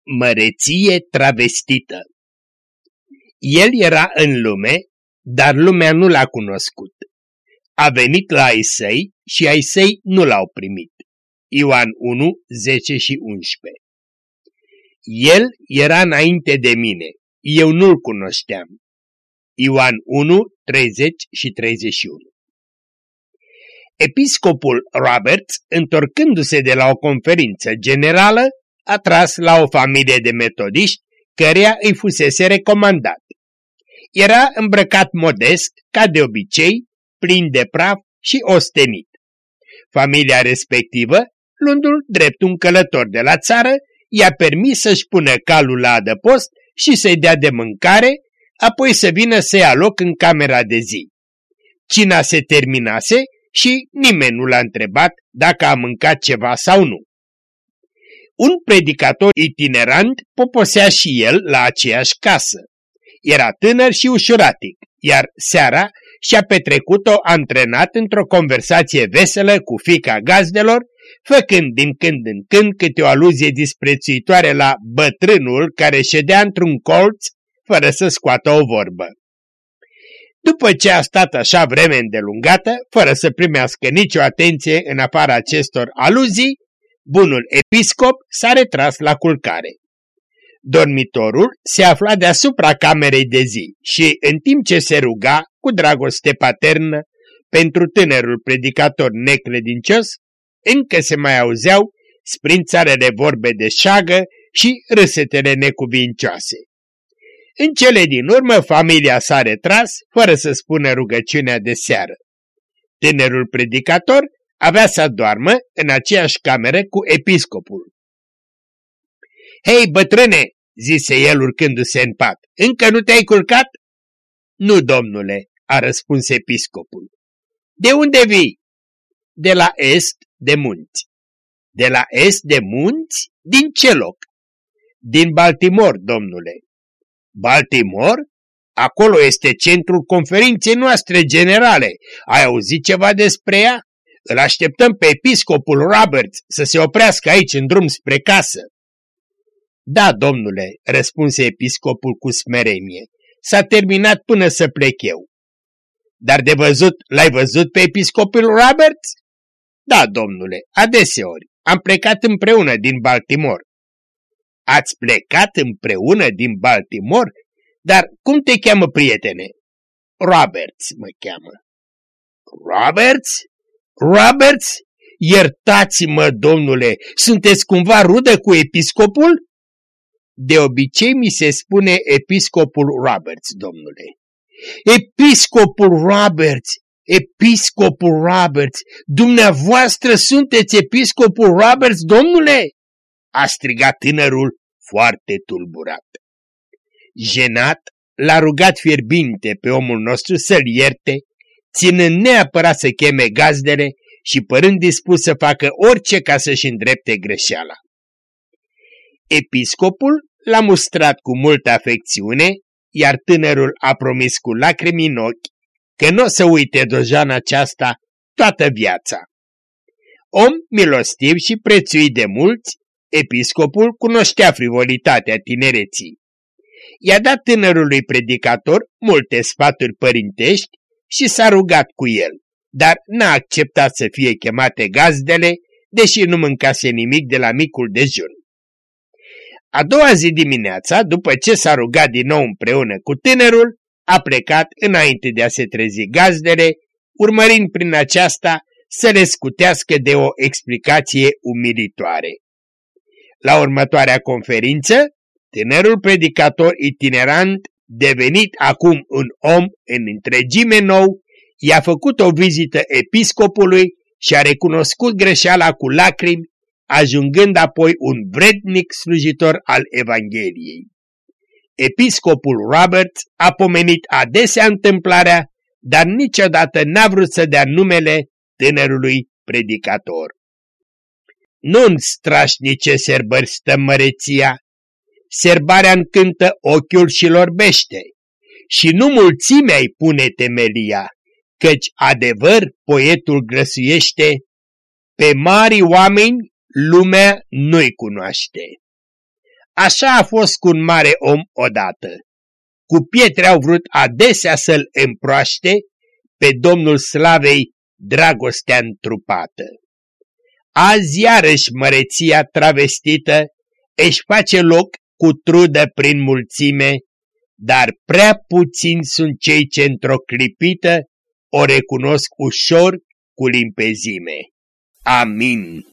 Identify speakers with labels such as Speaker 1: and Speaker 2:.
Speaker 1: Măreție travestită. El era în lume, dar lumea nu l-a cunoscut. A venit la ai săi și ai săi nu l-au primit. Ioan 1, 10 și 11. El era înainte de mine, eu nu-l cunoșteam. Ioan 1, 30 și 31. Episcopul Roberts, întorcându-se de la o conferință generală, a tras la o familie de metodiști, căreia îi fusese recomandat. Era îmbrăcat modest, ca de obicei, plin de praf și ostenit. Familia respectivă, luându-l drept un călător de la țară, i-a permis să-și pună calul la adăpost și să-i dea de mâncare, apoi să vină să ia loc în camera de zi. Cina se terminase și nimeni nu l-a întrebat dacă a mâncat ceva sau nu. Un predicator itinerant poposea și el la aceeași casă. Era tânăr și ușuratic, iar seara și-a petrecut-o antrenat într-o conversație veselă cu fiica gazdelor, făcând din când în când câte o aluzie disprețuitoare la bătrânul care ședea într-un colț fără să scoată o vorbă. După ce a stat așa vreme îndelungată, fără să primească nicio atenție în afara acestor aluzii, bunul episcop s-a retras la culcare. Dormitorul se afla deasupra camerei de zi și, în timp ce se ruga cu dragoste paternă pentru tânărul predicator necredincios, încă se mai auzeau sprințarele vorbe de șagă și râsetele necuvincioase. În cele din urmă, familia s-a retras, fără să spună rugăciunea de seară. Tânărul predicator avea să doarmă în aceeași cameră cu episcopul. „Hei, bătrâne!" zise el urcându-se în pat, „încă nu te-ai culcat?" „Nu, domnule," a răspuns episcopul. „De unde vii?" „De la est de munți." „De la est de munți? Din ce loc?" „Din Baltimore, domnule." „Baltimore? Acolo este centrul conferinței noastre generale. Ai auzit ceva despre ea? Îl așteptăm pe episcopul Roberts să se oprească aici în drum spre casă." „Da, domnule," răspunse episcopul cu smerenie, „s-a terminat până să plec eu." „Dar de văzut, l-ai văzut pe episcopul Roberts?" „Da, domnule, adeseori. Am plecat împreună din Baltimore." „Ați plecat împreună din Baltimore? Dar cum te cheamă, prietene?" „Roberts mă cheamă." „Roberts? Roberts? Iertați-mă, domnule, sunteți cumva rudă cu episcopul?" „De obicei mi se spune episcopul Roberts, domnule." „Episcopul Roberts! Episcopul Roberts! Dumneavoastră sunteți episcopul Roberts, domnule?" a strigat tânărul foarte tulburat. Jenat, l-a rugat fierbinte pe omul nostru să-l ierte, ținând neapărat să cheme gazdele și părând dispus să facă orice ca să-și îndrepte greșeala. Episcopul l-a mustrat cu multă afecțiune, iar tânărul a promis cu lacrimi în ochi că nu o să uite dojana aceasta toată viața. Om milostiv și prețuit de mulți, episcopul cunoștea frivolitatea tinereții. I-a dat tânărului predicator multe sfaturi părintești și s-a rugat cu el, dar n-a acceptat să fie chemate gazdele, deși nu mâncase nimic de la micul dejun. A doua zi dimineața, după ce s-a rugat din nou împreună cu tânărul, a plecat înainte de a se trezi gazdele, urmărind prin aceasta să le scutească de o explicație umilitoare. La următoarea conferință, tânărul predicator itinerant, devenit acum un om în întregime nou, i-a făcut o vizită episcopului și a recunoscut greșeala cu lacrimi, ajungând apoi un vrednic slujitor al Evangheliei. Episcopul Roberts a pomenit adesea întâmplarea, dar niciodată n-a vrut să dea numele tânărului predicator. Nu-n strașnice serbări stă măreția, serbarea încântă ochiul și lorbește, și nu mulțimea-i pune temelia, căci adevăr poetul grăsuiește, pe mari oameni lumea nu-i cunoaște. Așa a fost cu un mare om odată. Cu pietre au vrut adesea să-l împroaște pe Domnul Slavei dragostea întrupată. Azi iarăși măreția travestită își face loc cu trudă prin mulțime, dar prea puțini sunt cei ce într-o clipită o recunosc ușor cu limpezime. Amin.